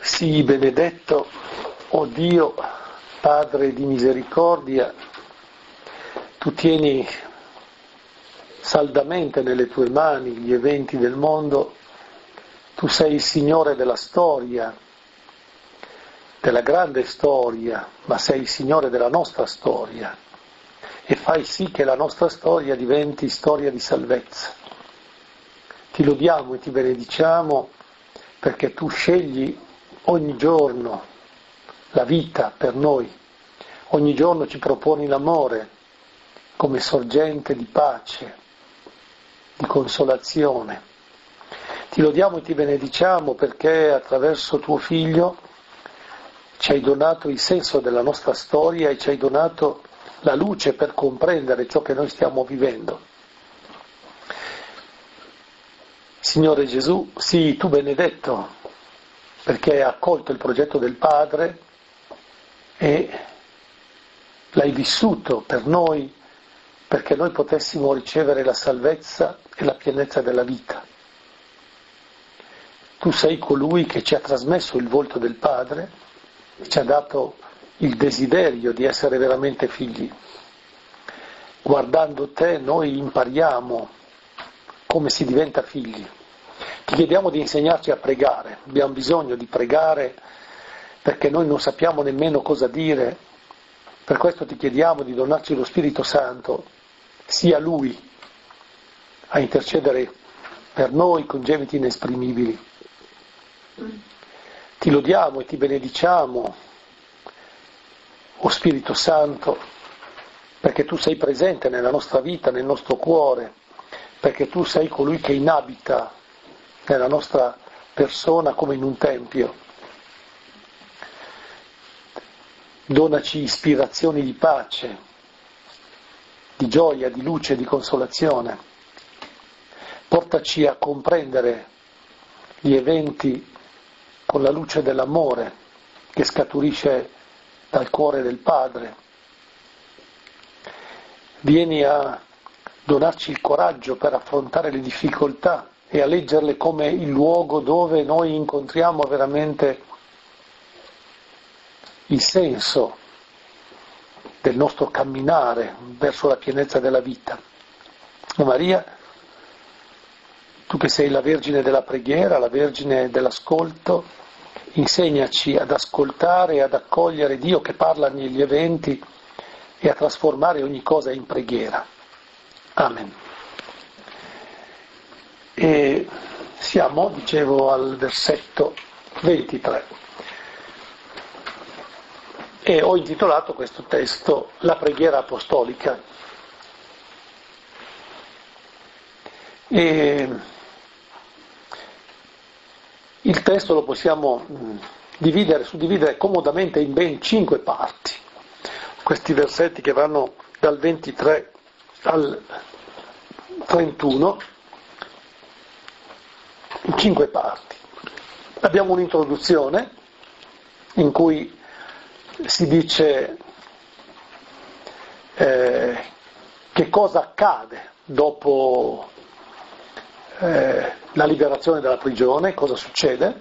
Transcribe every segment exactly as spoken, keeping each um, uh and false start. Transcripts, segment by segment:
Sii benedetto, o Dio, Padre di misericordia, tu tieni saldamente nelle tue mani gli eventi del mondo, tu sei il Signore della storia, della grande storia, ma sei il Signore della nostra storia e fai sì che la nostra storia diventi storia di salvezza. Ti lodiamo e ti benediciamo perché tu scegli ogni giorno la vita per noi, ogni giorno ci proponi l'amore come sorgente di pace, di consolazione. Ti lodiamo e ti benediciamo perché attraverso tuo Figlio ci hai donato il senso della nostra storia e ci hai donato la luce per comprendere ciò che noi stiamo vivendo. Signore Gesù, sii tu benedetto perché hai accolto il progetto del Padre e l'hai vissuto per noi perché noi potessimo ricevere la salvezza e la pienezza della vita. Tu sei colui che ci ha trasmesso il volto del Padre e ci ha dato il desiderio di essere veramente figli. Guardando te noi impariamo come si diventa figli. Ti chiediamo di insegnarci a pregare, abbiamo bisogno di pregare perché noi non sappiamo nemmeno cosa dire, per questo ti chiediamo di donarci lo Spirito Santo, sia Lui a intercedere per noi con gemiti inesprimibili. Ti lodiamo e ti benediciamo, o Spirito Santo, perché tu sei presente nella nostra vita, nel nostro cuore, perché tu sei colui che inabita nella nostra persona come in un tempio. Donaci ispirazioni di pace, di gioia, di luce, di consolazione. Portaci a comprendere gli eventi con la luce dell'amore che scaturisce dal cuore del Padre. Vieni a donarci il coraggio per affrontare le difficoltà e a leggerle come il luogo dove noi incontriamo veramente il senso del nostro camminare verso la pienezza della vita. O Maria, tu che sei la Vergine della preghiera, la Vergine dell'ascolto, insegnaci ad ascoltare e ad accogliere Dio che parla negli eventi e a trasformare ogni cosa in preghiera. Amen. E siamo, dicevo, al versetto ventitré. E ho intitolato questo testo La preghiera apostolica. E il testo lo possiamo dividere, suddividere comodamente in ben cinque parti. Questi versetti che vanno dal ventitré al trentuno, in cinque parti. Abbiamo un'introduzione in cui si dice eh, che cosa accade dopo eh, la liberazione dalla prigione, cosa succede.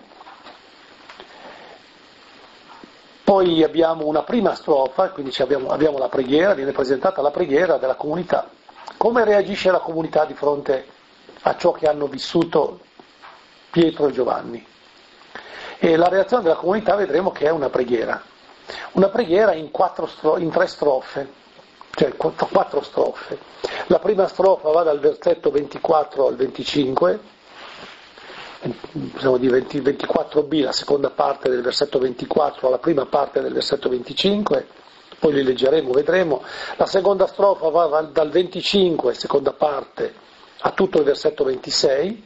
Poi abbiamo una prima strofa, quindi abbiamo, abbiamo la preghiera, viene presentata la preghiera della comunità. Come reagisce la comunità di fronte a ciò che hanno vissuto Pietro e Giovanni? E la reazione della comunità vedremo che è una preghiera. Una preghiera in, quattro stro- in tre strofe, cioè quattro, quattro strofe. La prima strofa va dal versetto ventiquattro al venticinque, possiamo dire venti, ventiquattro b, la seconda parte del versetto ventiquattro alla prima parte del versetto venticinque, poi li leggeremo, vedremo. La seconda strofa va, va dal venticinque, seconda parte, a tutto il versetto ventisei.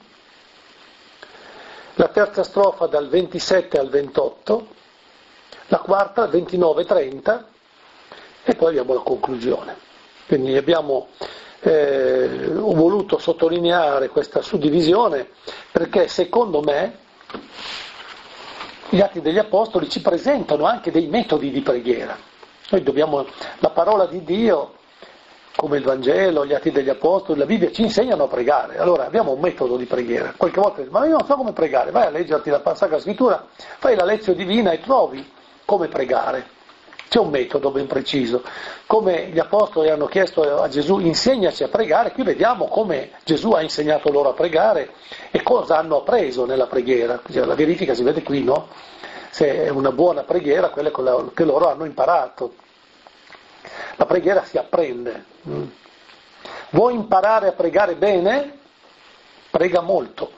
La terza strofa dal ventisette al ventotto, la quarta ventinove trenta e poi abbiamo la conclusione. Quindi abbiamo, eh, ho voluto sottolineare questa suddivisione perché secondo me gli Atti degli Apostoli ci presentano anche dei metodi di preghiera. Noi dobbiamo, la parola di Dio come il Vangelo, gli Atti degli Apostoli, la Bibbia ci insegnano a pregare. Allora abbiamo un metodo di preghiera. Qualche volta dici, ma io non so come pregare, vai a leggerti la Sacra Scrittura, fai la lezione divina e trovi come pregare. C'è un metodo ben preciso. Come gli Apostoli hanno chiesto a Gesù, insegnaci a pregare, qui vediamo come Gesù ha insegnato loro a pregare e cosa hanno appreso nella preghiera. La verifica si vede qui, no? Se è una buona preghiera, quella che loro hanno imparato. La preghiera si apprende. Vuoi imparare a pregare bene? Prega molto.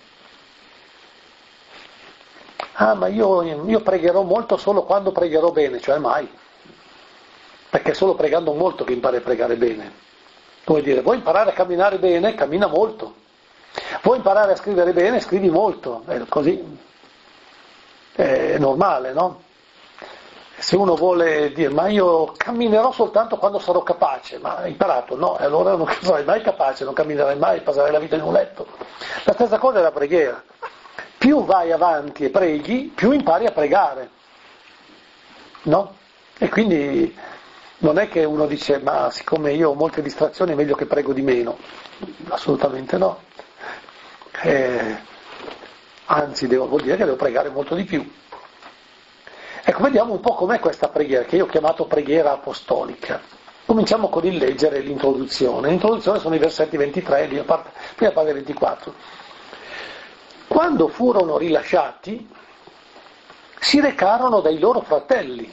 Ah, ma io, io pregherò molto solo quando pregherò bene, cioè mai. Perché è solo pregando molto che impari a pregare bene. Vuoi dire, vuoi imparare a camminare bene? Cammina molto. Vuoi imparare a scrivere bene? Scrivi molto. È così. È normale, no? Se uno vuole dire, ma io camminerò soltanto quando sarò capace, ma hai imparato? No, e allora non sarai mai capace, non camminerai mai, passerai la vita in un letto. La stessa cosa è la preghiera. Più vai avanti e preghi, più impari a pregare, no? E quindi non è che uno dice, ma siccome io ho molte distrazioni è meglio che prego di meno. Assolutamente no. Eh, anzi, devo, vuol dire che devo pregare molto di più. Ecco, vediamo un po' com'è questa preghiera, che io ho chiamato preghiera apostolica. Cominciamo con il leggere l'introduzione. L'introduzione sono i versetti ventitré, prima parte, prima parte ventiquattro. Quando furono rilasciati, si recarono dai loro fratelli.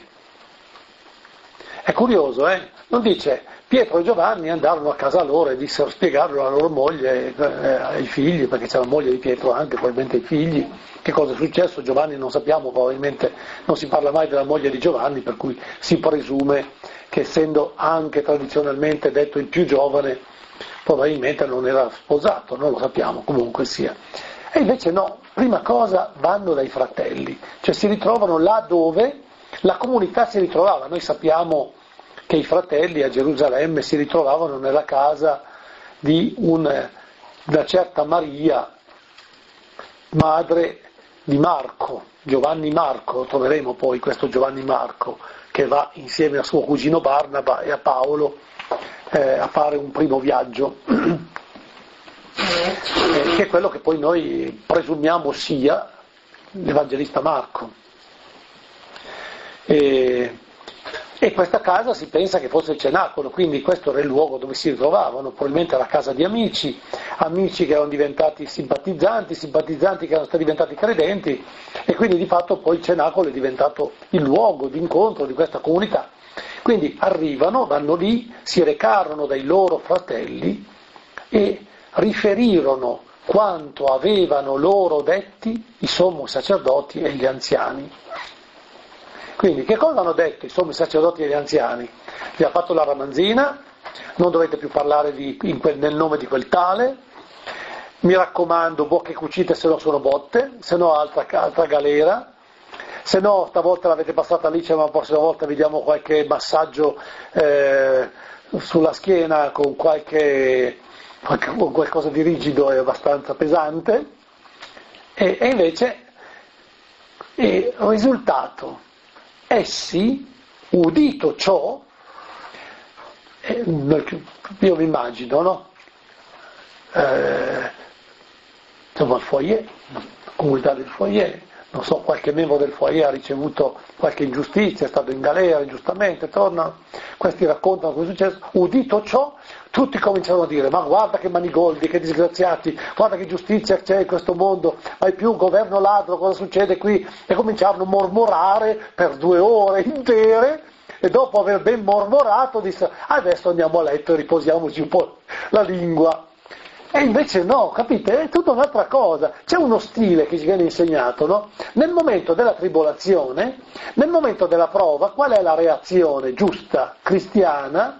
È curioso, eh? Non dice, Pietro e Giovanni andarono a casa loro e dissero, spiegarono alla loro moglie, eh, ai figli, perché c'era la moglie di Pietro anche, probabilmente ai figli, che cosa è successo. Giovanni non sappiamo, probabilmente non si parla mai della moglie di Giovanni, per cui si presume che essendo anche tradizionalmente detto il più giovane, probabilmente non era sposato, non lo sappiamo, comunque sia. E invece no, prima cosa vanno dai fratelli, cioè si ritrovano là dove la comunità si ritrovava. Noi sappiamo che i fratelli a Gerusalemme si ritrovavano nella casa di un, una certa Maria, madre di Marco, Giovanni Marco, troveremo poi questo Giovanni Marco, che va insieme a suo cugino Barnaba e a Paolo eh, a fare un primo viaggio. Eh, che è quello che poi noi presumiamo sia l'Evangelista Marco. E, e questa casa si pensa che fosse il cenacolo, quindi questo era il luogo dove si ritrovavano, probabilmente era casa di amici, amici che erano diventati simpatizzanti, simpatizzanti che erano stati diventati credenti, e quindi di fatto poi il cenacolo è diventato il luogo di incontro di questa comunità. Quindi arrivano, vanno lì, si recarono dai loro fratelli e riferirono quanto avevano loro detti i sommi sacerdoti e gli anziani. Quindi che cosa hanno detto i sommi sacerdoti e gli anziani? Vi ha fatto la ramanzina, non dovete più parlare di, in quel, nel nome di quel tale, mi raccomando, bocche cucite se no sono botte, se no altra, altra galera, se no stavolta l'avete passata lì, cioè, ma la prossima volta vediamo qualche massaggio eh, sulla schiena con qualche... qualcosa di rigido e abbastanza pesante, e, e invece il risultato, essi, udito ciò, eh, io mi immagino, no? Eh, insomma il foyer, la comunità del foyer, non so, qualche membro del foyer ha ricevuto qualche ingiustizia, è stato in galera, giustamente, tornano, questi raccontano cosa è successo, udito ciò, tutti cominciano a dire, ma guarda che manigoldi, che disgraziati, guarda che giustizia c'è in questo mondo, mai più un governo ladro, cosa succede qui? E cominciarono a mormorare per due ore intere, e dopo aver ben mormorato disse, adesso andiamo a letto e riposiamoci un po' la lingua. E invece no, capite? È tutta un'altra cosa. C'è uno stile che ci viene insegnato, no? Nel momento della tribolazione, nel momento della prova, qual è la reazione giusta, cristiana?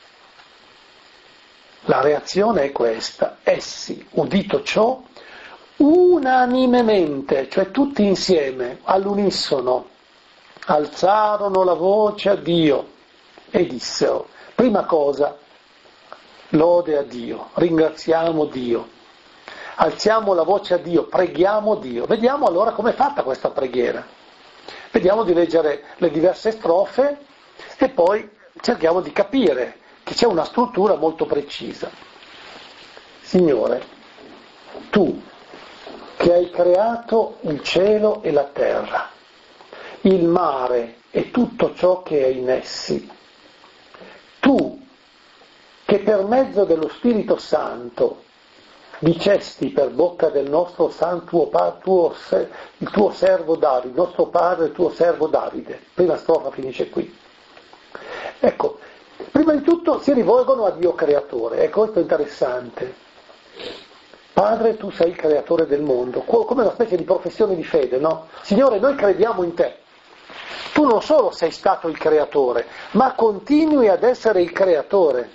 La reazione è questa: essi, udito ciò, unanimemente, cioè tutti insieme, all'unisono, alzarono la voce a Dio e dissero, prima cosa, lode a Dio, ringraziamo Dio, alziamo la voce a Dio, preghiamo Dio. Vediamo allora com'è fatta questa preghiera. Vediamo di leggere le diverse strofe e poi cerchiamo di capire che c'è una struttura molto precisa. Signore, tu che hai creato il cielo e la terra, il mare e tutto ciò che è in essi, tu che per mezzo dello Spirito Santo dicesti per bocca del nostro santo tuo, tuo, il tuo servo Davide, il nostro padre, il tuo servo Davide. Prima strofa finisce qui. Ecco, prima di tutto si rivolgono a Dio creatore, ecco, questo è interessante. Padre, tu sei il creatore del mondo, come una specie di professione di fede, no? Signore, noi crediamo in te. Tu non solo sei stato il creatore, ma continui ad essere il creatore.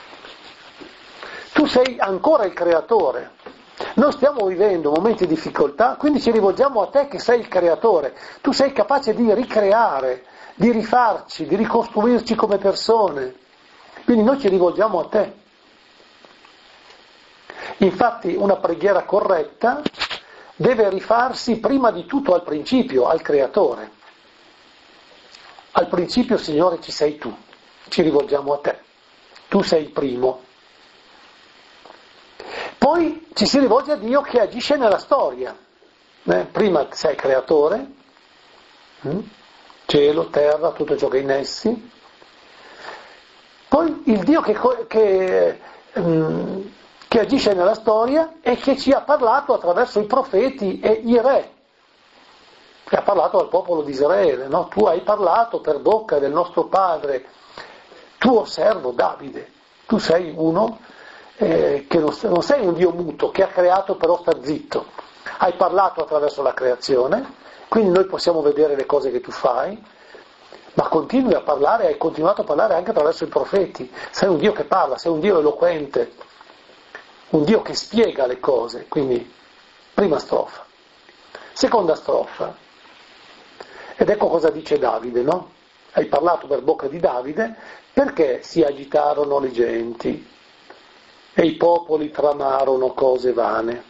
Tu sei ancora il creatore. Noi stiamo vivendo momenti di difficoltà, quindi ci rivolgiamo a te che sei il creatore. Tu sei capace di ricreare, di rifarci, di ricostruirci come persone. Quindi noi ci rivolgiamo a te. Infatti una preghiera corretta deve rifarsi prima di tutto al principio, al creatore. Al principio, Signore, ci sei tu, ci rivolgiamo a te. Tu sei il primo. Poi ci si rivolge a Dio che agisce nella storia. Eh, prima sei creatore, hm? cielo, terra, tutto ciò che è in essi. Poi il Dio che, che, um, che agisce nella storia e che ci ha parlato attraverso i profeti e i re. Che ha parlato al popolo di Israele, no? Tu hai parlato per bocca del nostro padre, tuo servo Davide. Tu sei uno Eh, che non, non sei un Dio muto che ha creato però sta zitto, hai parlato attraverso la creazione, quindi noi possiamo vedere le cose che tu fai, ma continui a parlare, hai continuato a parlare anche attraverso i profeti, sei un Dio che parla, sei un Dio eloquente, un Dio che spiega le cose. Quindi prima strofa. Seconda strofa, ed ecco cosa dice Davide, no? Hai parlato per bocca di Davide, perché si agitarono le genti e i popoli tramarono cose vane.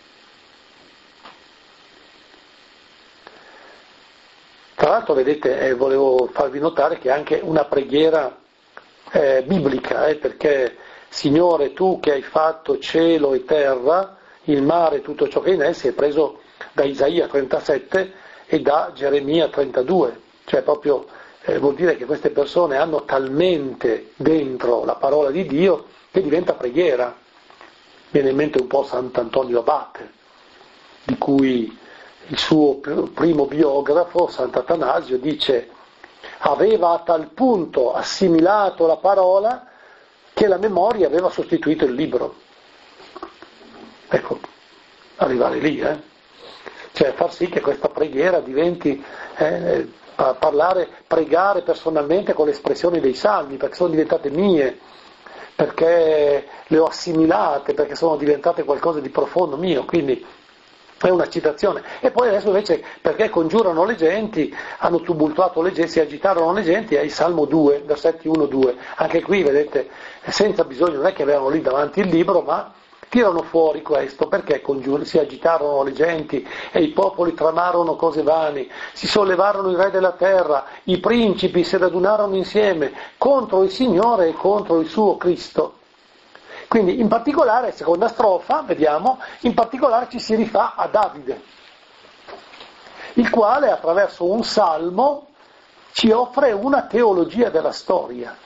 Tra l'altro, vedete, eh, volevo farvi notare che è anche una preghiera eh, biblica, eh, perché Signore, tu che hai fatto cielo e terra, il mare e tutto ciò che è in essi, è preso da Isaia trentasette e da Geremia trentadue, cioè proprio eh, vuol dire che queste persone hanno talmente dentro la parola di Dio che diventa preghiera. Viene in mente un po' Sant'Antonio Abate, di cui il suo primo biografo, Sant'Atanasio, dice: aveva a tal punto assimilato la parola che la memoria aveva sostituito il libro. Ecco, arrivare lì, eh? Cioè far sì che questa preghiera diventi eh, parlare, pregare personalmente con le espressioni dei salmi, perché sono diventate mie, perché le ho assimilate, perché sono diventate qualcosa di profondo mio, quindi è una citazione. E poi adesso invece, perché congiurano le genti, hanno tumultuato le genti, si agitarono le genti, è il Salmo due, versetti uno due. Anche qui, vedete, senza bisogno, non è che avevano lì davanti il libro, ma tirano fuori questo, perché congiur- si agitarono le genti e i popoli tramarono cose vane, si sollevarono i re della terra, i principi si radunarono insieme contro il Signore e contro il suo Cristo. Quindi in particolare, seconda strofa, vediamo, in particolare ci si rifà a Davide, il quale attraverso un salmo ci offre una teologia della storia.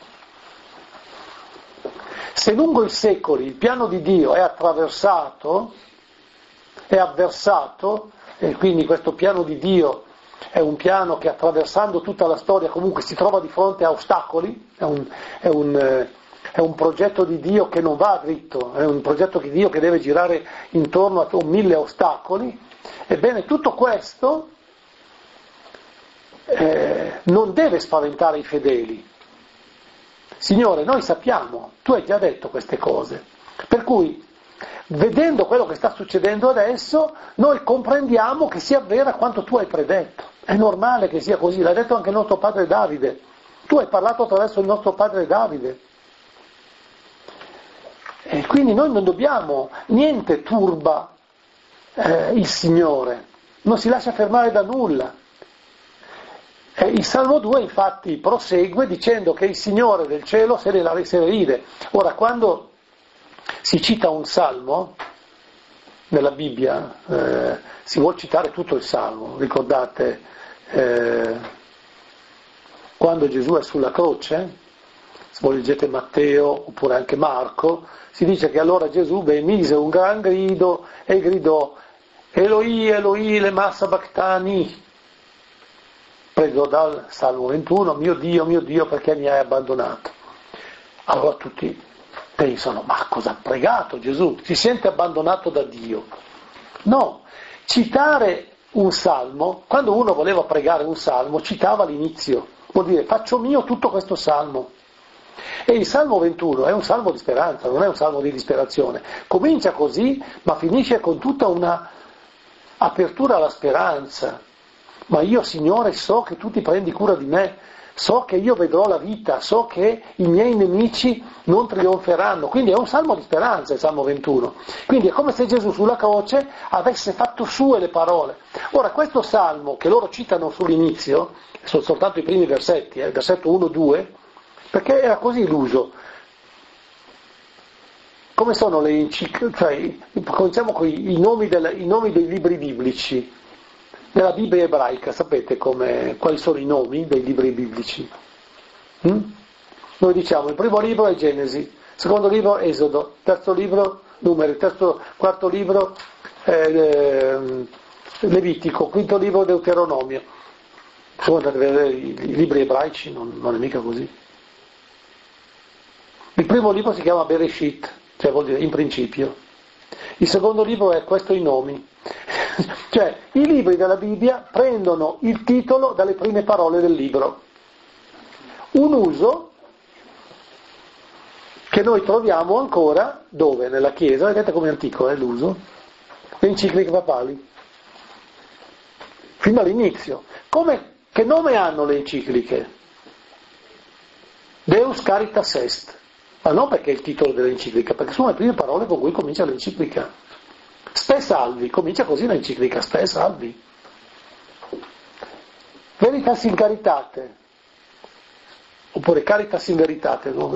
Se lungo i secoli il piano di Dio è attraversato, è avversato, e quindi questo piano di Dio è un piano che attraversando tutta la storia comunque si trova di fronte a ostacoli, è un, è un, è un progetto di Dio che non va dritto, è un progetto di Dio che deve girare intorno a mille ostacoli. Ebbene, tutto questo eh, non deve spaventare i fedeli. Signore, noi sappiamo, tu hai già detto queste cose, per cui, vedendo quello che sta succedendo adesso, noi comprendiamo che si avvera quanto tu hai predetto. È normale che sia così, l'ha detto anche il nostro padre Davide. Tu hai parlato attraverso il nostro padre Davide. E quindi noi non dobbiamo, niente turba eh, il Signore, non si lascia fermare da nulla. E il Salmo due infatti prosegue dicendo che il Signore del cielo se ne, se ne ride. Ora, quando si cita un Salmo nella Bibbia, eh, si vuol citare tutto il Salmo, ricordate eh, quando Gesù è sulla croce, se voi leggete Matteo oppure anche Marco, si dice che allora Gesù beh, mise un gran grido e gridò Eloi, Eloi, lema sabachthani, preso dal Salmo ventuno, mio Dio, mio Dio, perché mi hai abbandonato? Allora tutti pensano, ma cosa ha pregato Gesù? Si sente abbandonato da Dio? No, citare un salmo, quando uno voleva pregare un salmo, citava l'inizio, vuol dire faccio mio tutto questo salmo. E il Salmo ventuno è un salmo di speranza, non è un salmo di disperazione. Comincia così, ma finisce con tutta una apertura alla speranza. Ma io, Signore, so che tu ti prendi cura di me, so che io vedrò la vita, so che i miei nemici non trionferanno. Quindi è un salmo di speranza il Salmo ventuno. Quindi è come se Gesù sulla croce avesse fatto sue le parole. Ora, questo salmo che loro citano sull'inizio, sono soltanto i primi versetti, eh, versetto uno due, perché era così l'uso. Come sono le encicliche? Cioè, cominciamo con i, i, nomi del, i nomi dei libri biblici. Nella Bibbia ebraica, sapete come, quali sono i nomi dei libri biblici? Mm? Noi diciamo, il primo libro è Genesi, il secondo libro Esodo, terzo libro Numeri, terzo, quarto libro eh, Levitico, quinto libro Deuteronomio. Se andate a vedere i, i libri ebraici non, non è mica così. Il primo libro si chiama Bereshit, cioè vuol dire in principio. Il secondo libro è questo i nomi. Cioè, i libri della Bibbia prendono il titolo dalle prime parole del libro. Un uso che noi troviamo ancora, dove? Nella Chiesa, vedete com'è antico è l'uso? Le encicliche papali. Fino all'inizio. Come, che nome hanno le encicliche? Deus Caritas Est. Ma non perché è il titolo dell'enciclica, perché sono le prime parole con cui comincia l'enciclica. Ste salvi, comincia così l'enciclica, ste salvi. Veritas in caritate, oppure caritas in veritate, no?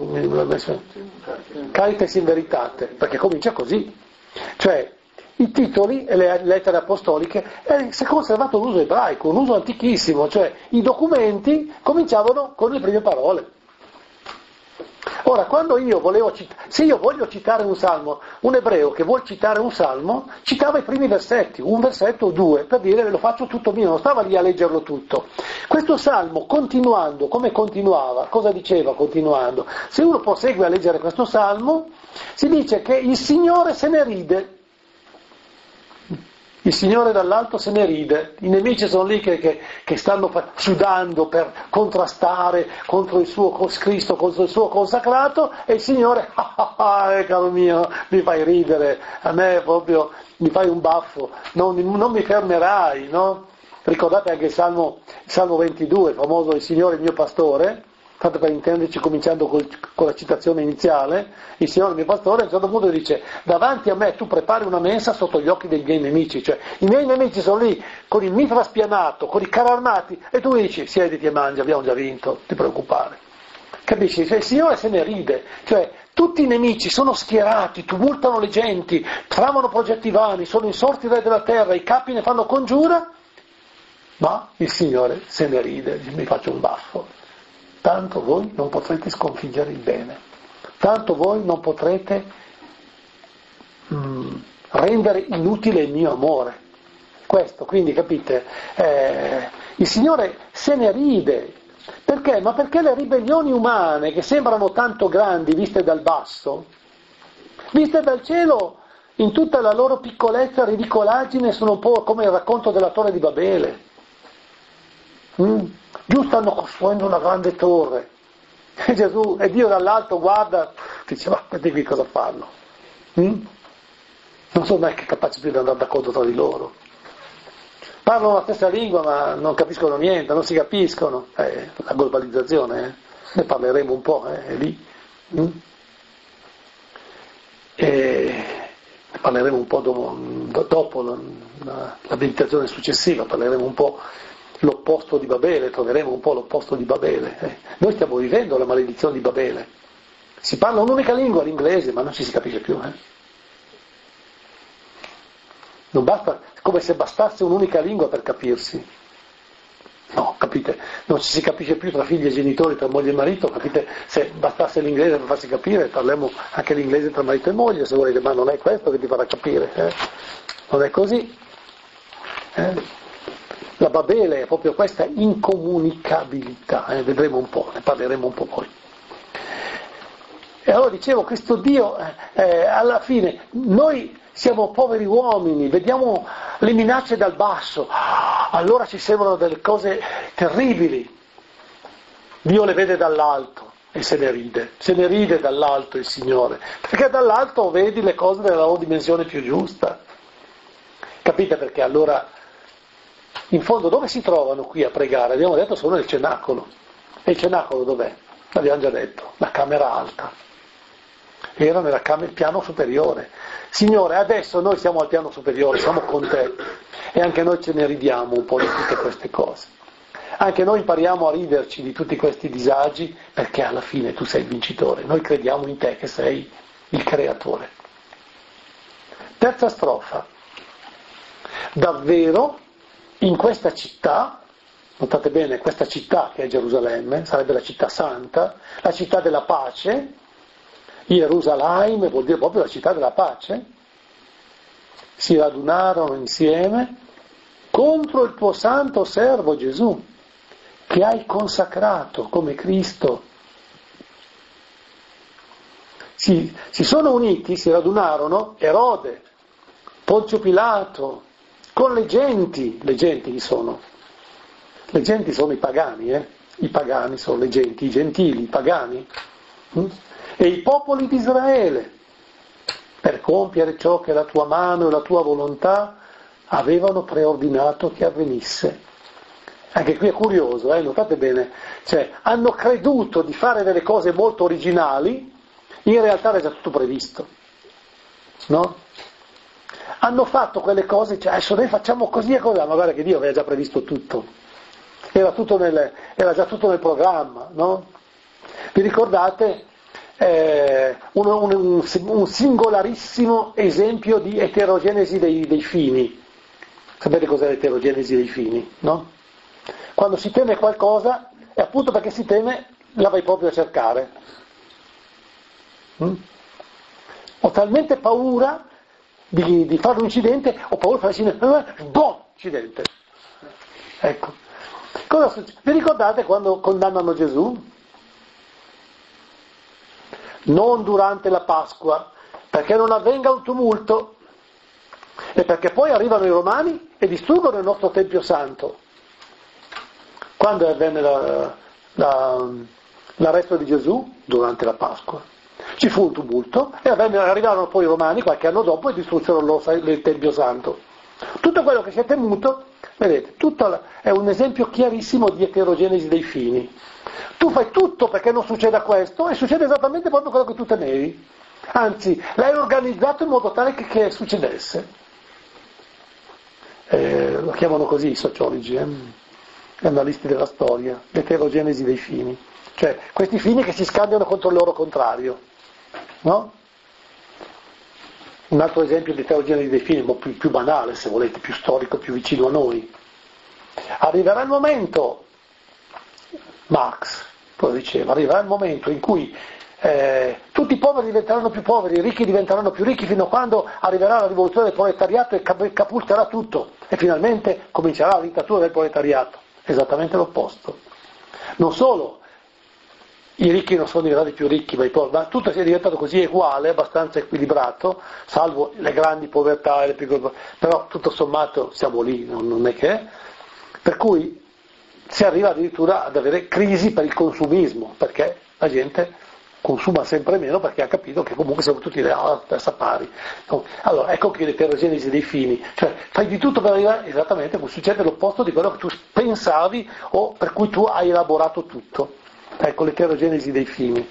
Caritas in veritate, perché comincia così. Cioè, i titoli e le lettere apostoliche, eh, si è conservato l'uso ebraico, un uso antichissimo, cioè i documenti cominciavano con le prime parole. Ora, quando io volevo citare, se io voglio citare un salmo, un ebreo che vuol citare un salmo, citava i primi versetti, un versetto o due, per dire ve lo faccio tutto mio, non stava lì a leggerlo tutto. Questo salmo, continuando, come continuava, cosa diceva continuando? Se uno prosegue a leggere questo salmo, si dice che il Signore se ne ride. Il Signore dall'alto se ne ride, i nemici sono lì che, che, che stanno sudando per contrastare contro il suo Cristo, contro il suo consacrato, e il Signore, ah, ah, ah, eh, caro mio, mi fai ridere, a me proprio mi fai un baffo, non, non mi fermerai, no? Ricordate anche il Salmo, il Salmo ventidue, il famoso il Signore il mio pastore, tanto per intenderci, cominciando col, con la citazione iniziale, il Signore il mio pastore, a un certo punto dice, davanti a me tu prepari una mensa sotto gli occhi dei miei nemici, cioè i miei nemici sono lì con il mitra spianato, con i carri armati, e tu dici, siediti e mangia, abbiamo già vinto, non ti preoccupare. Capisci? Cioè, il Signore se ne ride, cioè tutti i nemici sono schierati, tumultano le genti, tramano progetti vani, sono insorti re della terra, i capi ne fanno congiura, ma il Signore se ne ride, dice, mi faccio un baffo. Tanto voi non potrete sconfiggere il bene, tanto voi non potrete mh, rendere inutile il mio amore. Questo, quindi, capite, eh, il Signore se ne ride. Perché? Ma perché le ribellioni umane, che sembrano tanto grandi viste dal basso, viste dal cielo, in tutta la loro piccolezza, ridicolaggine, sono un po' come il racconto della Torre di Babele. Mm? Giù stanno costruendo una grande torre e Gesù e Dio dall'alto guarda, dice, ma questi qui cosa fanno? Mm? Non sono neanche capaci più di andare d'accordo tra di loro, parlano la stessa lingua ma non capiscono niente, non si capiscono, eh, la globalizzazione, eh? Ne parleremo un po', eh, è lì. Mm? E ne parleremo un po' dopo, dopo la, la, la meditazione successiva, parleremo un po'. l'opposto di Babele, troveremo un po' l'opposto di Babele. Eh. Noi stiamo vivendo la maledizione di Babele. Si parla un'unica lingua, l'inglese, ma non ci si capisce più. Eh. Non basta, come se bastasse un'unica lingua per capirsi. No, capite? Non ci si capisce più tra figli e genitori, tra moglie e marito, capite? Se bastasse l'inglese per farsi capire, parliamo anche l'inglese tra marito e moglie, se volete, ma non è questo che ti farà capire. Eh. Non è così. Eh. La Babele è proprio questa incomunicabilità, eh. Vedremo un po', ne parleremo un po' poi. E allora dicevo, questo Dio, eh, alla fine, noi siamo poveri uomini, vediamo le minacce dal basso, allora ci sembrano delle cose terribili. Dio le vede dall'alto e se ne ride, se ne ride dall'alto il Signore, perché dall'alto vedi le cose nella loro dimensione più giusta. Capite perché allora, in fondo, dove si trovano qui a pregare? Abbiamo detto sono nel cenacolo. E il cenacolo dov'è? L'abbiamo già detto, la camera alta. Era nella camera, piano superiore. Signore, adesso noi siamo al piano superiore, siamo con te e anche noi ce ne ridiamo un po' di tutte queste cose. Anche noi impariamo a riderci di tutti questi disagi perché alla fine tu sei il vincitore. Noi crediamo in te che sei il creatore. Terza strofa. Davvero in questa città, notate bene, questa città che è Gerusalemme, sarebbe la città santa, la città della pace. Gerusalemme vuol dire proprio la città della pace, si radunarono insieme contro il tuo santo servo Gesù, che hai consacrato come Cristo. Si, si sono uniti, si radunarono Erode, Ponzio Pilato, con le genti. Le genti chi sono? Le genti sono i pagani, eh? I pagani sono le genti, i gentili, i pagani. Mm? E i popoli di Israele, per compiere ciò che la tua mano e la tua volontà avevano preordinato che avvenisse. Anche qui è curioso, eh? Notate bene, cioè hanno creduto di fare delle cose molto originali, in realtà era già tutto previsto, no? Hanno fatto quelle cose, cioè adesso noi facciamo così e così, ma guarda che Dio aveva già previsto tutto, era, tutto nel, era già tutto nel programma, no? Vi ricordate? Eh, un, un, un singolarissimo esempio di eterogenesi dei, dei fini. Sapete cos'è l'eterogenesi dei fini, no? Quando si teme qualcosa è appunto perché si teme, la vai proprio a cercare. Mm? Ho talmente paura di, di fare un incidente, ho paura di fare l'incidente, boh, incidente. Ecco. Cosa succede? Vi ricordate quando condannano Gesù? Non durante la Pasqua, perché non avvenga un tumulto e perché poi arrivano i Romani e distruggono il nostro Tempio Santo. Quando avvenne la, la, l'arresto di Gesù? Durante la Pasqua. Ci fu un tumulto e avvenne, arrivarono poi i Romani qualche anno dopo e distrussero il Tempio Santo. Tutto quello che si è temuto, vedete, tutto la, è un esempio chiarissimo di eterogenesi dei fini. Tu fai tutto perché non succeda questo e succede esattamente proprio quello che tu temevi. Anzi, l'hai organizzato in modo tale che, che succedesse. Eh, lo chiamano così i sociologi, eh? Gli analisti della storia, l'eterogenesi dei fini. Cioè, questi fini che si scambiano contro il loro contrario. No? Un altro esempio di eterogenesi dei fini, un po' più, più banale, se volete, più storico, più vicino a noi. Arriverà il momento, Marx poi diceva, arriverà il momento in cui eh, tutti i poveri diventeranno più poveri, i ricchi diventeranno più ricchi, fino a quando arriverà la rivoluzione del proletariato e cap- capulterà tutto e finalmente comincerà la dittatura del proletariato. Esattamente l'opposto. Non solo i ricchi non sono diventati più ricchi, ma i poveri, ma tutto è diventato così uguale, abbastanza equilibrato, salvo le grandi povertà e le piccole, però tutto sommato siamo lì, non, non è che è. Per cui si arriva addirittura ad avere crisi per il consumismo, perché la gente consuma sempre meno perché ha capito che comunque siamo tutti alla stessa pari. Allora, ecco che l'eterogenesi dei fini, cioè fai di tutto per arrivare esattamente, succede l'opposto di quello che tu pensavi o per cui tu hai elaborato tutto. Ecco l'eterogenesi dei fini.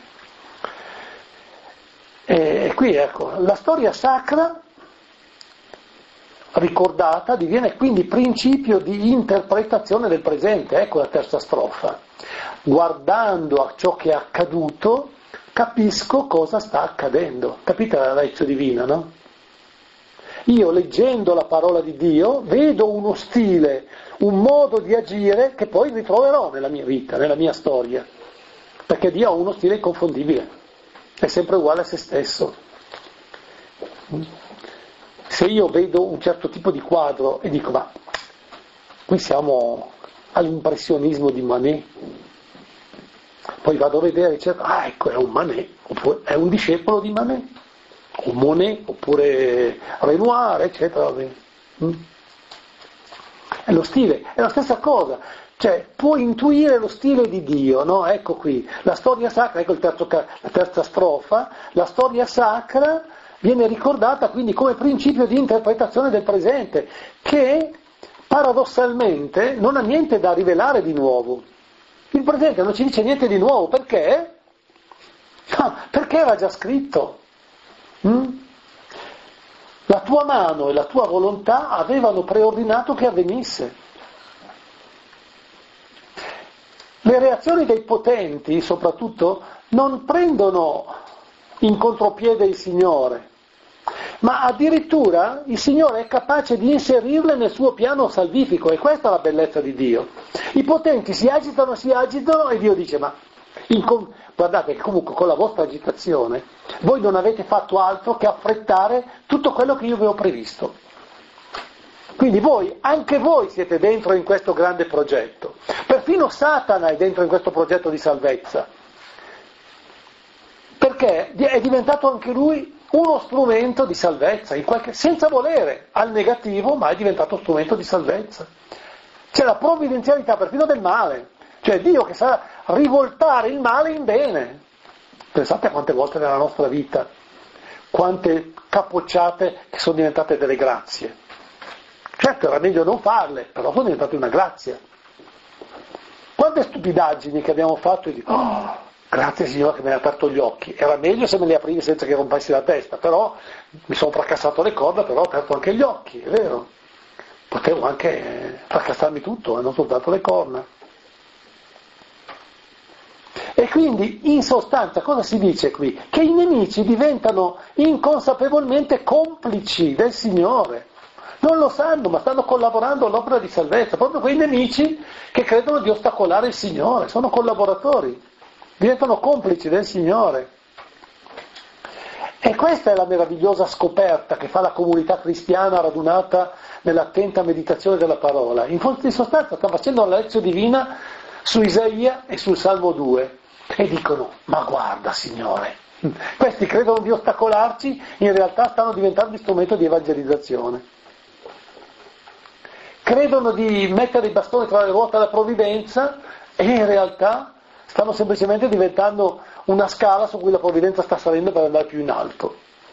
E, e qui ecco, la storia sacra ricordata diviene quindi principio di interpretazione del presente. Ecco la terza strofa. Guardando a ciò che è accaduto, capisco cosa sta accadendo. Capite la lezione divina, no? Io leggendo la parola di Dio vedo uno stile, un modo di agire che poi ritroverò nella mia vita, nella mia storia, perché Dio ha uno stile inconfondibile, è sempre uguale a se stesso. Se io vedo un certo tipo di quadro e dico, ma qui siamo all'impressionismo di Manet, poi vado a vedere e cerco, ah ecco, è un Manet, oppure è un discepolo di Manet, o Monet, oppure Renoir, eccetera. Mm? È lo stile, è la stessa cosa, cioè può intuire lo stile di Dio, no? Ecco qui, la storia sacra, ecco il terzo, la terza strofa, la storia sacra viene ricordata quindi come principio di interpretazione del presente, che paradossalmente non ha niente da rivelare di nuovo. Il presente non ci dice niente di nuovo, perché? No, perché era già scritto. Mm? La tua mano e la tua volontà avevano preordinato che avvenisse. Le reazioni dei potenti, soprattutto, non prendono in contropiede il Signore, ma addirittura il Signore è capace di inserirle nel suo piano salvifico, e questa è la bellezza di Dio. I potenti si agitano, si agitano e Dio dice, ma in com- guardate che comunque con la vostra agitazione voi non avete fatto altro che affrettare tutto quello che io vi ho previsto. Quindi voi, anche voi siete dentro in questo grande progetto. Perfino Satana è dentro in questo progetto di salvezza. Perché è diventato anche lui uno strumento di salvezza, in qualche, senza volere, al negativo, ma è diventato strumento di salvezza. C'è la provvidenzialità perfino del male, cioè Dio che sa rivoltare il male in bene. Pensate a quante volte nella nostra vita, quante capocciate che sono diventate delle grazie. Certo era meglio non farle, però sono diventate una grazia. Quante stupidaggini che abbiamo fatto e dico, oh, grazie Signore che me ne ha aperto gli occhi. Era meglio se me li aprivi senza che rompessi la testa, però mi sono fracassato le corna, però ho aperto anche gli occhi, è vero. Potevo anche fracassarmi tutto, e non soltanto le corna. E quindi, in sostanza, cosa si dice qui? Che i nemici diventano inconsapevolmente complici del Signore. Non lo sanno, ma stanno collaborando all'opera di salvezza. Proprio quei nemici che credono di ostacolare il Signore, sono collaboratori, diventano complici del Signore. E questa è la meravigliosa scoperta che fa la comunità cristiana radunata nell'attenta meditazione della parola. In sostanza sta facendo la lezione divina su Isaia e sul Salmo due e dicono, ma guarda Signore, questi credono di ostacolarci, in realtà stanno diventando strumento di evangelizzazione. Credono di mettere i bastoni tra le ruote alla provvidenza e in realtà stanno semplicemente diventando una scala su cui la provvidenza sta salendo per andare più in alto.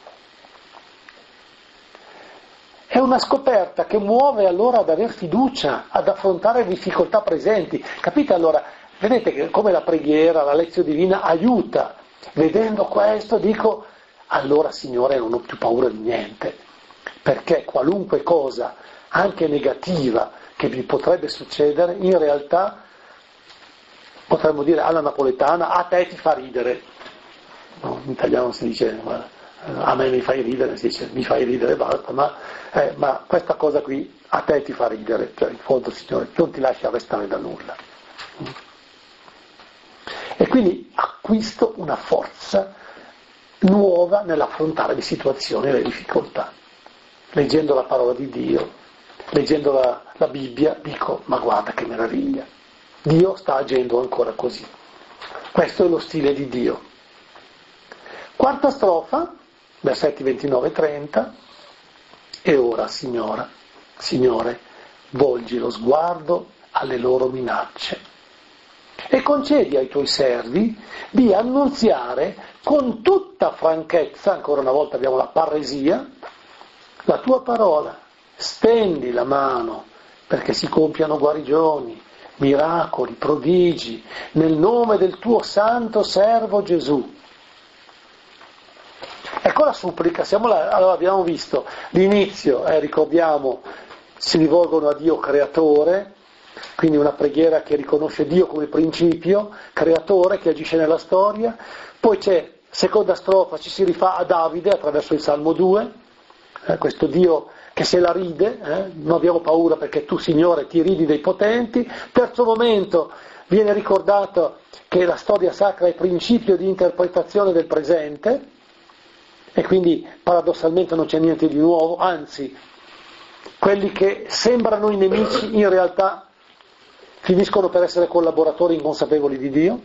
È una scoperta che muove allora ad aver fiducia, ad affrontare difficoltà presenti. Capite allora? Vedete che come la preghiera, la lezione divina aiuta. Vedendo questo dico, allora Signore non ho più paura di niente, perché qualunque cosa, anche negativa, che vi potrebbe succedere, in realtà potremmo dire alla napoletana, a te ti fa ridere. No, in italiano si dice, a me mi fai ridere, si dice mi fai ridere, basta, ma, eh, ma questa cosa qui a te ti fa ridere, cioè in fondo Signore non ti lascia arrestare da nulla. E quindi acquisto una forza nuova nell'affrontare le situazioni e le difficoltà. Leggendo la parola di Dio, leggendo la, la Bibbia, dico, ma guarda che meraviglia, Dio sta agendo ancora così. Questo è lo stile di Dio. Quarta strofa, versetti ventinove e trenta, e ora, Signora, Signore, volgi lo sguardo alle loro minacce e concedi ai tuoi servi di annunziare con tutta franchezza, ancora una volta abbiamo la parresia, la tua parola. Stendi la mano perché si compiano guarigioni, miracoli, prodigi, nel nome del tuo santo servo Gesù. Ecco la supplica, siamo là, allora abbiamo visto l'inizio, eh, ricordiamo, si rivolgono a Dio creatore, quindi una preghiera che riconosce Dio come principio, creatore che agisce nella storia, poi c'è, seconda strofa, ci si rifà a Davide attraverso il Salmo due, eh, questo Dio che se la ride, eh, non abbiamo paura perché tu Signore ti ridi dei potenti, terzo momento viene ricordato che la storia sacra è principio di interpretazione del presente, e quindi paradossalmente non c'è niente di nuovo, anzi, quelli che sembrano i nemici in realtà finiscono per essere collaboratori inconsapevoli di Dio,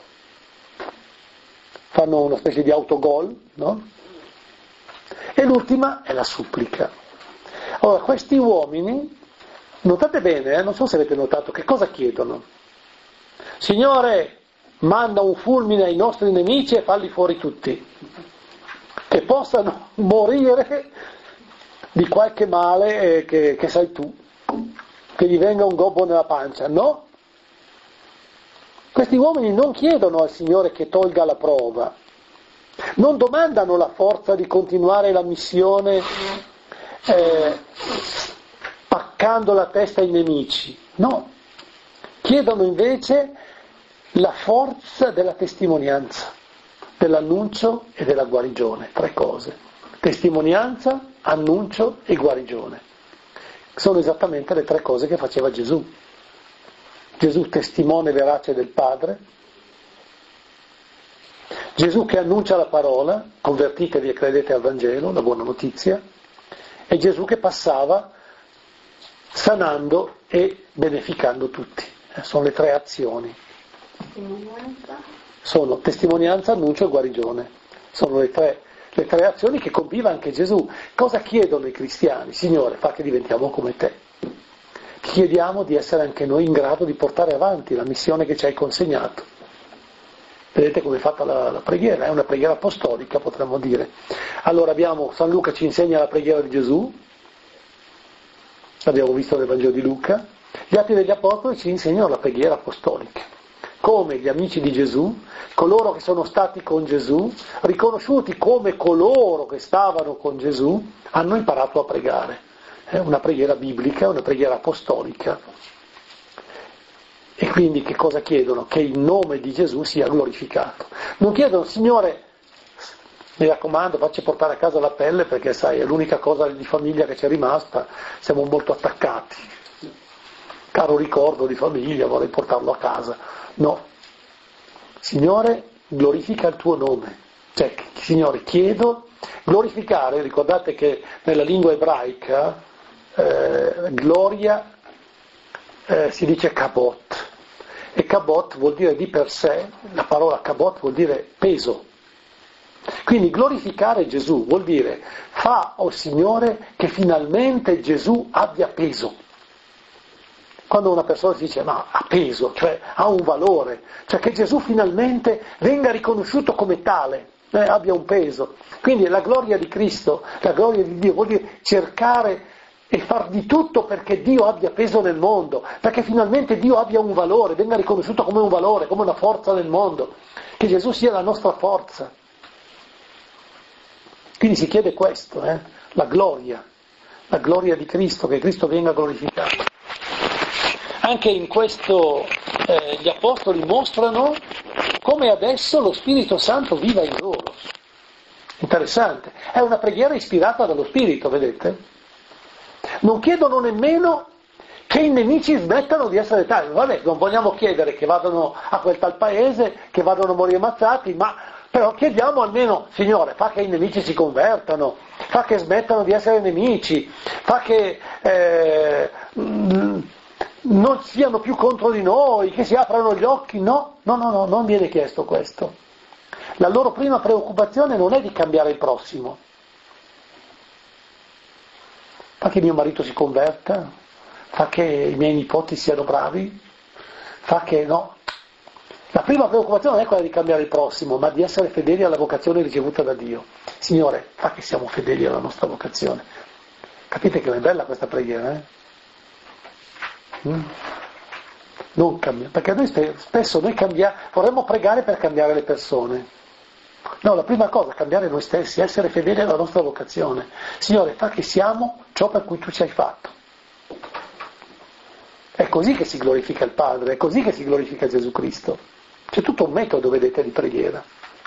fanno una specie di autogol, no? E l'ultima è la supplica. Allora, questi uomini, notate bene, eh, non so se avete notato, che cosa chiedono? Signore, manda un fulmine ai nostri nemici e falli fuori tutti, che possano morire di qualche male eh, che, che sai tu, che gli venga un gobbo nella pancia. No, questi uomini non chiedono al Signore che tolga la prova, non domandano la forza di continuare la missione eh, spaccando la testa ai nemici, no, chiedono invece la forza della testimonianza, dell'annuncio e della guarigione, tre cose: testimonianza, annuncio e guarigione. Sono esattamente le tre cose che faceva Gesù. Gesù testimone verace del Padre, Gesù che annuncia la parola, convertitevi e credete al Vangelo, la buona notizia, e Gesù che passava sanando e beneficando tutti. Eh, sono le tre azioni. Testimonianza. Sono testimonianza, annuncio e guarigione. Sono le tre, le tre azioni che compiva anche Gesù. Cosa chiedono i cristiani? Signore, fa che diventiamo come te. Chiediamo di essere anche noi in grado di portare avanti la missione che ci hai consegnato. Vedete come è fatta la, la preghiera? È una preghiera apostolica, potremmo dire. Allora abbiamo, San Luca ci insegna la preghiera di Gesù, l'abbiamo visto nel Vangelo di Luca, gli Atti degli Apostoli ci insegnano la preghiera apostolica. Come gli amici di Gesù, coloro che sono stati con Gesù, riconosciuti come coloro che stavano con Gesù, hanno imparato a pregare. È una preghiera biblica, una preghiera apostolica. E quindi che cosa chiedono? Che il nome di Gesù sia glorificato. Non chiedono, Signore, mi raccomando, facci portare a casa la pelle perché sai, è l'unica cosa di famiglia che c'è rimasta, siamo molto attaccati. Caro ricordo di famiglia, vorrei portarlo a casa. No. Signore, glorifica il tuo nome. Cioè, Signore, chiedo, glorificare, ricordate che nella lingua ebraica eh, gloria eh, si dice kabot, e kabot vuol dire di per sé, la parola kabot vuol dire peso. Quindi glorificare Gesù vuol dire fa, o oh Signore, che finalmente Gesù abbia peso. Quando una persona si dice ma ha peso, cioè ha un valore, cioè che Gesù finalmente venga riconosciuto come tale, eh, abbia un peso. Quindi la gloria di Cristo, la gloria di Dio vuol dire cercare e far di tutto perché Dio abbia peso nel mondo, perché finalmente Dio abbia un valore, venga riconosciuto come un valore, come una forza nel mondo, che Gesù sia la nostra forza. Quindi si chiede questo, eh? la gloria, la gloria di Cristo, che Cristo venga glorificato. Anche in questo eh, gli Apostoli mostrano come adesso lo Spirito Santo viva in loro. Interessante, è una preghiera ispirata dallo Spirito, vedete? Non chiedono nemmeno che i nemici smettano di essere tali. Vabbè, non vogliamo chiedere che vadano a quel tal paese, che vadano a morire ammazzati, ma però chiediamo almeno, Signore, fa che i nemici si convertano, fa che smettano di essere nemici, fa che eh, non siano più contro di noi, che si aprano gli occhi. No, no, no, no, non viene chiesto questo. La loro prima preoccupazione non è di cambiare il prossimo. Fa che mio marito si converta, fa che i miei nipoti siano bravi, fa che no. La prima preoccupazione non è quella di cambiare il prossimo, ma di essere fedeli alla vocazione ricevuta da Dio. Signore, fa che siamo fedeli alla nostra vocazione. Capite che è bella questa preghiera, eh? Mm? Non cambia, perché noi spesso noi cambia, vorremmo pregare per cambiare le persone. No, la prima cosa è cambiare noi stessi, essere fedeli alla nostra vocazione. Signore, fa che siamo ciò per cui tu ci hai fatto. È così che si glorifica il Padre, è così che si glorifica Gesù Cristo. C'è tutto un metodo, vedete, di preghiera.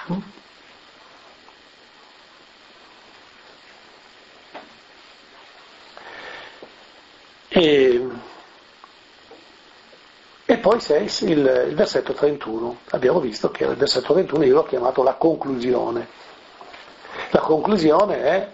E, e poi sei il, il versetto trentuno. Abbiamo visto che il versetto trentuno io l'ho chiamato la conclusione. La conclusione è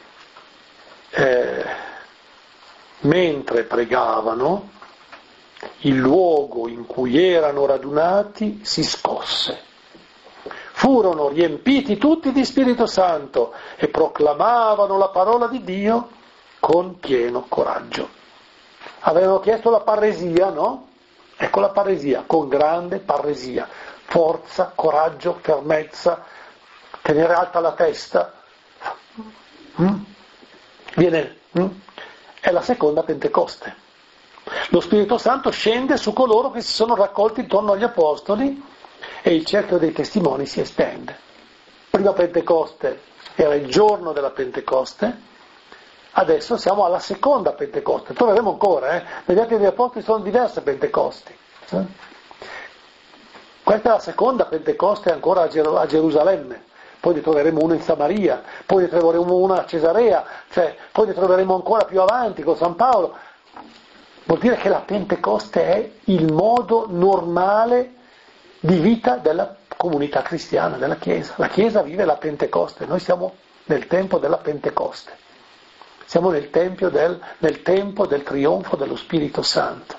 eh, mentre pregavano, il luogo in cui erano radunati si scosse. Furono riempiti tutti di Spirito Santo e proclamavano la parola di Dio con pieno coraggio. Avevano chiesto la parresia, no? Ecco la parresia, con grande parresia, forza, coraggio, fermezza, tenere alta la testa. Mm? Viene, mm? È la seconda Pentecoste. Lo Spirito Santo scende su coloro che si sono raccolti intorno agli Apostoli e il cerchio dei testimoni si estende. Prima Pentecoste era il giorno della Pentecoste, adesso siamo alla seconda Pentecoste. Troveremo ancora, eh? Negli Atti degli Apostoli sono diverse Pentecosti. Eh? Questa è la seconda Pentecoste ancora a, Ger- a Gerusalemme. Poi ne troveremo una in Samaria, poi ne troveremo una a Cesarea, cioè, poi ne troveremo ancora più avanti con San Paolo. Vuol dire che la Pentecoste è il modo normale di vita della comunità cristiana, della Chiesa. La Chiesa vive la Pentecoste, noi siamo nel tempo della Pentecoste, siamo nel, tempio del, nel tempo del trionfo dello Spirito Santo.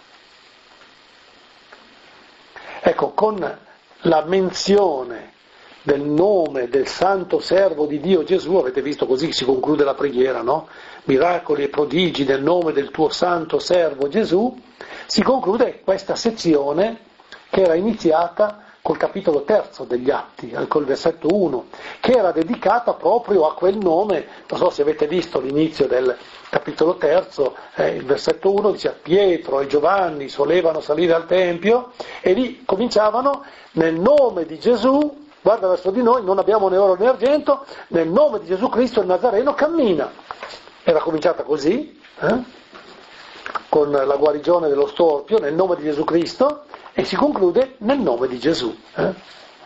Ecco, con la menzione del nome del santo servo di Dio Gesù, avete visto così si conclude la preghiera, no? Miracoli e prodigi nel nome del tuo santo servo Gesù, si conclude questa sezione che era iniziata col capitolo terzo degli Atti, col versetto uno, che era dedicata proprio a quel nome. Non so se avete visto l'inizio del capitolo terzo, eh, il versetto uno dice Pietro e Giovanni solevano salire al Tempio e lì cominciavano nel nome di Gesù, guarda verso di noi, non abbiamo né oro né argento, nel nome di Gesù Cristo il Nazareno cammina. Era cominciata così, eh? con la guarigione dello storpio, nel nome di Gesù Cristo, e si conclude nel nome di Gesù. Eh?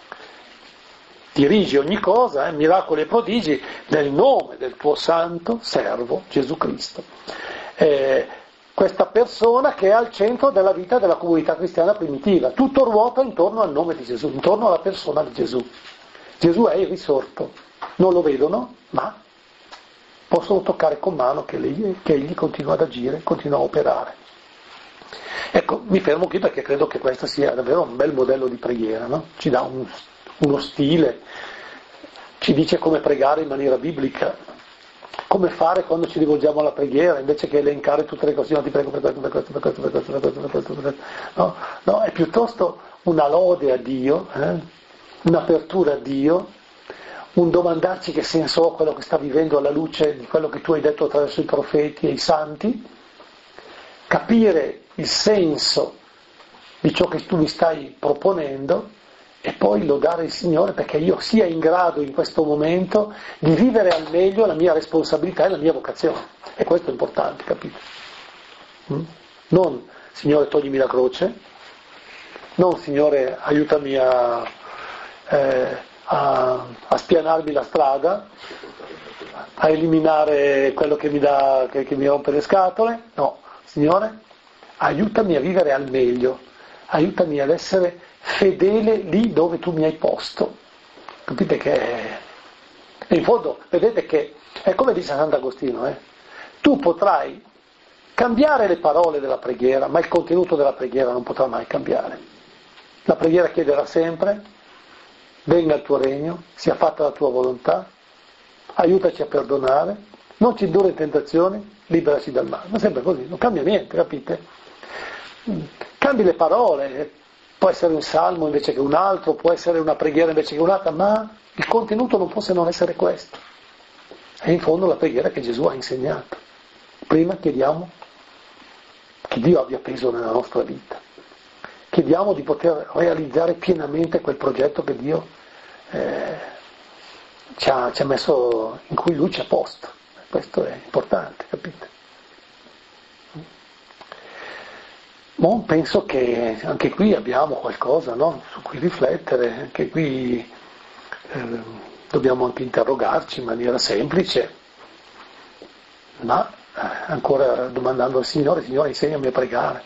Dirigi ogni cosa, eh? miracoli e prodigi, nel nome del tuo santo servo Gesù Cristo. Eh, questa persona che è al centro della vita della comunità cristiana primitiva, tutto ruota intorno al nome di Gesù, intorno alla persona di Gesù. Gesù è il risorto, non lo vedono, ma possono toccare con mano che, lei, che egli continua ad agire, continua a operare. Ecco, mi fermo qui perché credo che questo sia davvero un bel modello di preghiera, no? Ci dà un, uno stile, ci dice come pregare in maniera biblica, come fare quando ci rivolgiamo alla preghiera, invece che elencare tutte le cose, no, ti prego per questo, per questo, per questo, per questo, per questo, per questo, per questo. No, no, è piuttosto una lode a Dio, eh? Un'apertura a Dio, un domandarci che senso ha quello che sta vivendo alla luce di quello che tu hai detto attraverso i profeti e i santi, capire il senso di ciò che tu mi stai proponendo e poi lodare il Signore perché io sia in grado in questo momento di vivere al meglio la mia responsabilità e la mia vocazione. E questo è importante, capite? Non Signore toglimi la croce, non Signore aiutami a... Eh, A, a spianarmi la strada, a eliminare quello che mi dà, che, che mi rompe le scatole. No, Signore, aiutami a vivere al meglio, aiutami ad essere fedele lì dove tu mi hai posto. Capite che è... E in fondo, vedete che è come dice Sant'Agostino, eh? Tu potrai cambiare le parole della preghiera, ma il contenuto della preghiera non potrà mai cambiare. La preghiera chiederà sempre: venga il tuo regno, sia fatta la tua volontà, aiutaci a perdonare, non ci indurre in tentazioni, liberaci dal male. Ma sempre così, non cambia niente, capite? Cambi le parole, può essere un salmo invece che un altro, può essere una preghiera invece che un'altra, ma il contenuto non può se non essere questo. È in fondo la preghiera che Gesù ha insegnato. Prima chiediamo che Dio abbia peso nella nostra vita. Chiediamo di poter realizzare pienamente quel progetto che Dio eh, ci ha, ci ha messo, in cui Lui ci ha posto. Questo è importante, capite? Ma penso che anche qui abbiamo qualcosa, no? Su cui riflettere, anche qui eh, dobbiamo anche interrogarci in maniera semplice, ma eh, ancora domandando al Signore: Signore, insegnami a pregare.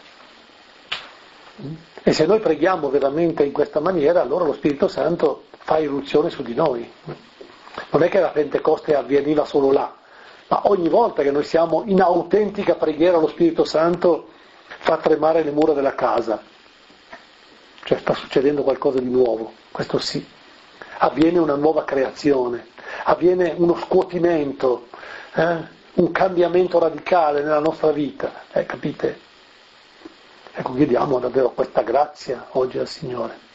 E se noi preghiamo veramente in questa maniera, allora lo Spirito Santo fa irruzione su di noi. Non è che la Pentecoste avveniva solo là, ma ogni volta che noi siamo in autentica preghiera, lo Spirito Santo fa tremare le mura della casa. Cioè sta succedendo qualcosa di nuovo, questo sì. Avviene una nuova creazione, avviene uno scuotimento, eh? un cambiamento radicale nella nostra vita, eh, capite? Ecco, chiediamo davvero questa grazia oggi al Signore.